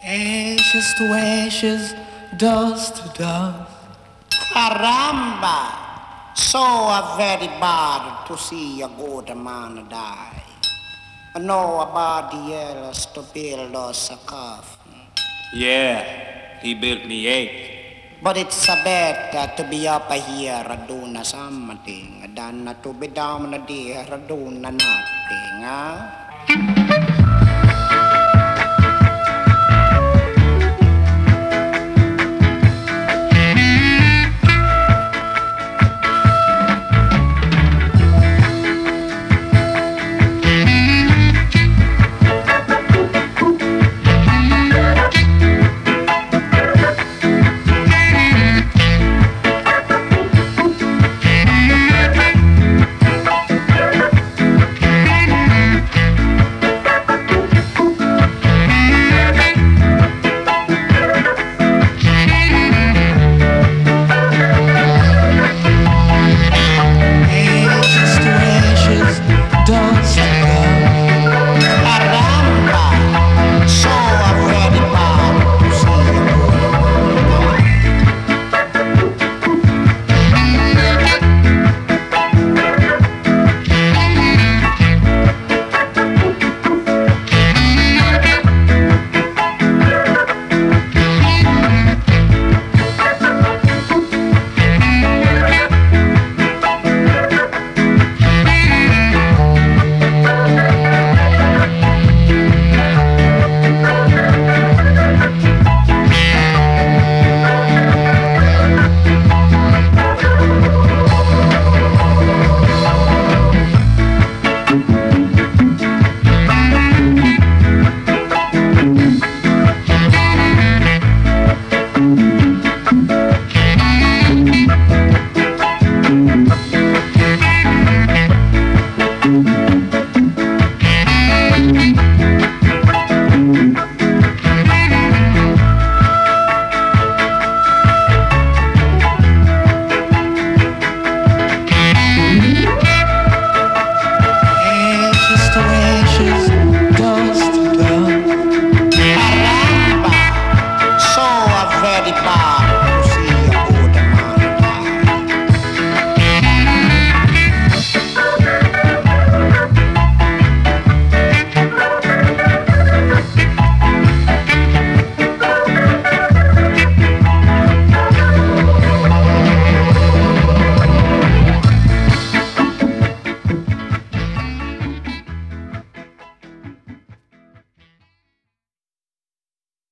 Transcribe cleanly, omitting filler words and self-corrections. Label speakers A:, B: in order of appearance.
A: Ashes to ashes, dust to dust.
B: Caramba! So very bad to see a good man die. Nobody else to build us a coffin.
C: Yeah, he built me eight.
B: But it's better to be up here doing something than to be down there doing nothing, huh?